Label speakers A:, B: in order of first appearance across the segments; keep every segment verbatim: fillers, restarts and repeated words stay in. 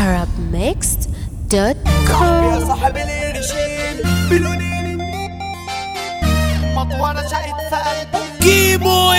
A: طرب ميكست دوت كوم.
B: يا صاحب القرشين بلونين مطوانة شقت في قلبي
C: كيمو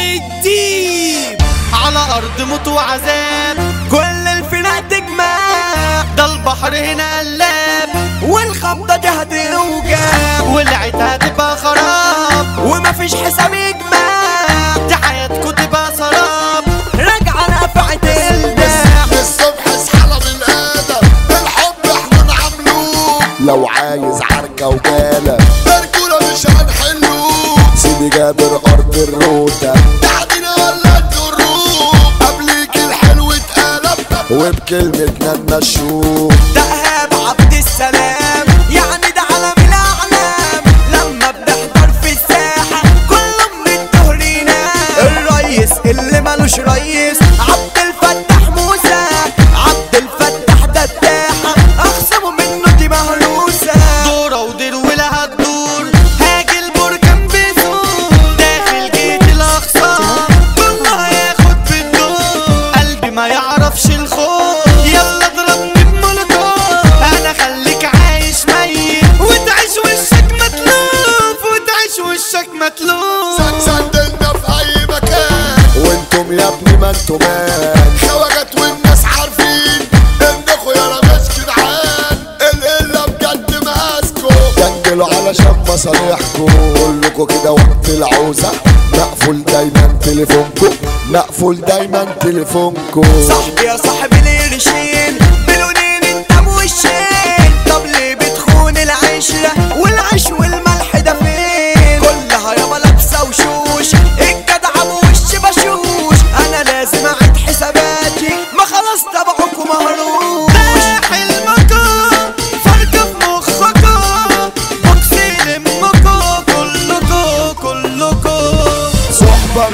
C: الديب
B: على أرض موت وعذاب، كل الفرق تجمع، ده البحر هنا قلاب، والخبطة دي هتوجع، والعيد هتبقى خراب، ومفيش حساب يجمع، دي حياتكوا تبقى سراب، راجعة نفعت الداع.
D: الصبح اصحى من الادب، الحب احنا نعملوه،
E: لو عايز عركة وجالة
D: برجولة مش هنحلوه،
E: سيدي جابر أرض الروتة
D: تعدينا ولا الدروب، قبليك الحلو اتقلب
E: وبكلمتنا نمشوه.
B: ده إيهاب عبد السلام، يعني ده علم الأعلام، لما بنحضر في الساحة كله من الدهر ينام. الريس اللي مالوش ريس عبد الفتاح موسى، عبد الفتاح ده التاحة، أخصمه منه دي مهروسة، دورة ودير ولا هتدور، هاجي البركان بيزور، داخل جيت الأقصى كله هياخد في الدور، قلبي ما يعرفش الخوف، يلا اضربني بمولوتوف، انا خليك عايش ميت وتعيش وشك متلوف، وتعيش وشك متلوف.
D: سندلنا في اي مكان،
E: وانتم يا ابني ما انتم مان،
D: خواجات والناس عارفين انكوا يالا مش جدعان، القلة بجد مقاسكوا،
E: جنجلوا علشان مصالحكم، كلكوا كده وقت العوزة مقفول دايما تليفونكم، مقفول دايما تليفونكم.
B: صاحبي يا صاحبي القرشين بلونين انت بوشين، طب ليه بتخون العشرة والعيش والملح ده فين؟ كلها يابا لابسة وشوش، الجدع بوش بشوش، انا لازم اعيد حساباتي، ما خلاص تبعكم مهروش. ده حلمكم فرق في مخكم، بوكسي لمكم كلكم كلكم.
E: صحبة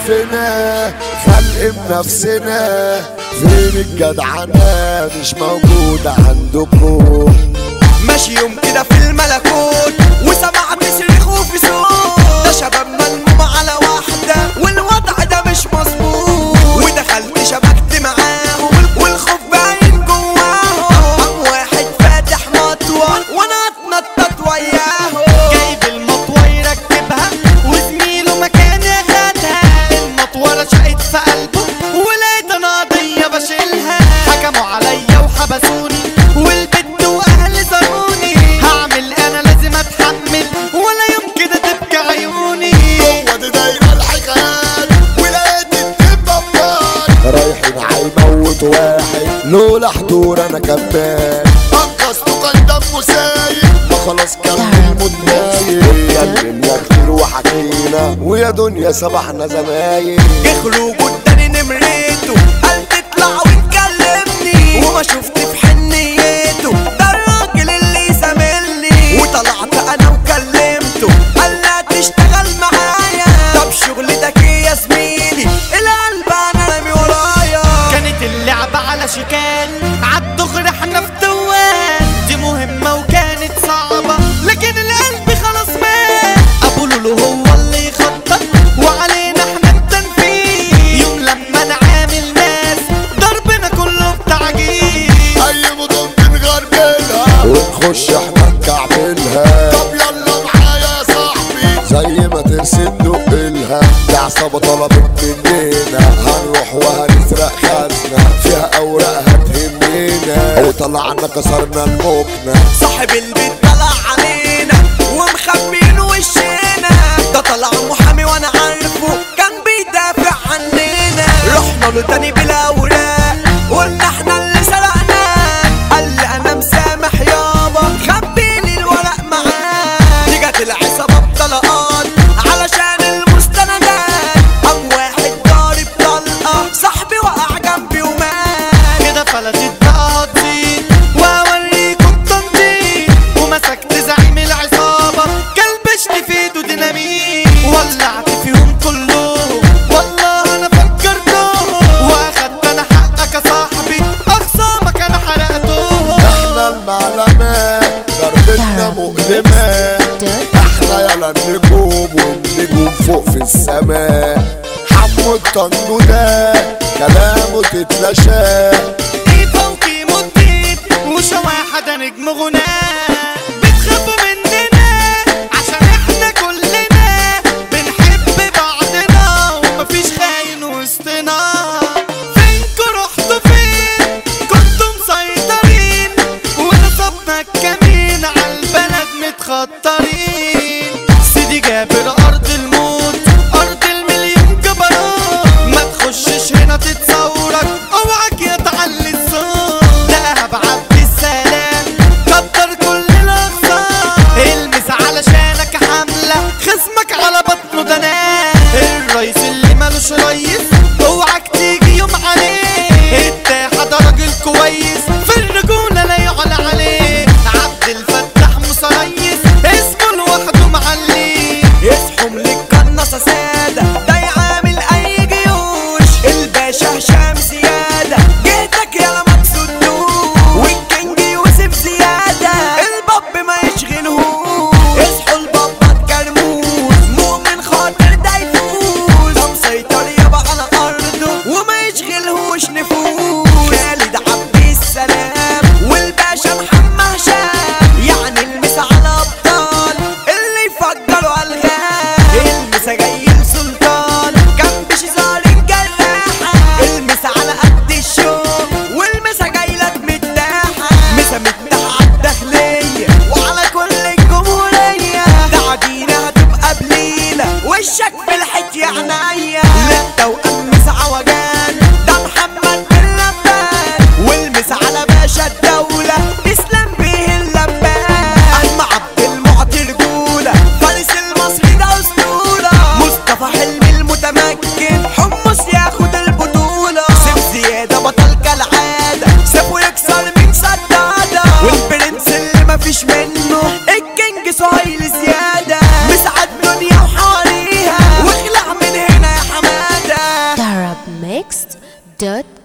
E: معفنة خلق بنفسنا، فين الجدعنة مش موجودة عندكم.
B: ماشي يوم كده في الملكوت وسمعت صريخ وفي صوت، ده شباب ملموم على واحدة والوضع ده مش مظبوط، ودخلت شبكت معاهم والخوف باين جواهم، قام واحد فاتح مطوة وانا اتنطط وياهم، جايب المطوة يركبها وزميله مكان ياخدها، المطوة رشقت في قلبه ولقيت انا قضية بشيلها، حكموا عليا وحبسوني والبت واهلي زاروني، هعمل انا لازم اتحمل ولا يوم كده تبكي عيوني.
D: هو دي دايما الحكايات، ولقيت الدب بطال،
E: رايحين هيموت واحد لولا حضور انا كمان،
D: انقذته كان دمه سايب،
E: ما خلاص كان الموت نايم، اتكلمنا كتير وحكينا ويا دنيا سبحنا زمايل،
B: اخلوا قدامي نمرته قال تطلع وتكلمني، وما شفت في حنيته ده الراجل اللي زاملني، وطلعت انا وكلمته قال لا تشتغل معايا، طب شغلتك ايه يا زميلي؟ القلب انا رامي ورايا، كانت اللعبة على شكال عالدغري احنا في توال، دي مهمة وكانت صعبة لكن القلب خلاص مات، ابو لولو هو اللي يخطط وعلينا احنا التنفيذ، يوم لما نعامل ناس ضربنا كله بتعجيز،
D: اي مدن بنغربلها
E: ونخش احنا نكعبلها،
D: طب يلا معايا يا صاحبي،
E: زي ما ترسم نقلها، دي عصابة طلبت مننا، هنروح وهنسرق خزنة فيها اوراق هتهمنا، وطلعنا كسرنا المكنة،
B: صاحب البيت طلع علينا ومخبين وشنا، ده طلع محامي وانا عارفه كان بيدافع عننا، رحنا له تاني بالاوراق قلنا احنا اللي سرقناه، قال لي انا مسامح يابا خبيلي الورق معاه، دي جت العصابه بطلقات علشان المستندات، قام واحد ضارب طلقه صاحبي وقع جنبي ومات، كده فلتت بقى هتزيد واوريكم التنطيط، ومسكت زعيم العصابه كلبشت في ايده ديناميت، ولعت فيهم كلهم والله انا فكرتهم، واخدت انا حقك يا صاحبي اخصامك انا حرقتهم،
E: احنا المعلمات ضربتنا مؤلمة، احنا يلا النجوم والنجوم فوق في السماء، حمو الطنو ده كلامه تتلاشى،
B: ايه فوقي مدي نجم غناء. بتخافوا مننا عشان احنا كلنا بنحب بعضنا ومفيش خاين وسطنا. فينكوا رحتوا فين كنتوا مسيطرين ونصبنا الكمين عالبلد متخطرين. سيدي جابر ارض الموت ارض المليون جبروت، ما تخشش هنا تتصورك اوعك يتعلي الصوت. دهب عبد السلام كتر كل الاقسام، المس علشانك حملة خصمك على بطنه دناه. الرئيس اللي مالوش ريس اوعك تيجي يوم عليه، اتحاد راجل كويس في الرجولة لا يعلى عليه. عبد الفتاح مسريس اسمه لوحده معليه، يصحم للقناصة سادة ده يعامل اي جيوش. الباشا هشام زيادة جهتك يا مقصودوش، والكينج يوسف زيادة الباب ما يشغلهوش. اصحوا البابات كرموز مؤمن خاطر ده يفوز، ده مسيطر يابا على ارضه وما يشغلهوش نفوس. خالد عبد السلام والباشا محمد هشام، يعني المس على ابطال اللي يفجروا الغام. المسا جاي لسلطان كان بشزار الجراحة، المسا على قد الشوق والمسا جاي لك متاحة. مسا متاحة عالداخلية وعلى كل الجمهورية، تعدينا هتبقى بليلة وشك في الحيط يا عينيا. للتوأم مسا عوجان ده محمد بن لبان، والمسا على باشا الدولة اسلام بيه اللبان. أما عبد المعطي رجولة فارس المصري ده أسطورة، مصطفى حلمي المتمكن حمص ياخد البطولة. سيف زيادة بطل كالعادة سيفه يكسر من سدادة، والبرنس اللي مفيش منه الكينج سهيل زيادة. مسعد دنيا وحواريها واخلع من هنا يا حمادة.
A: Arab Mixed dot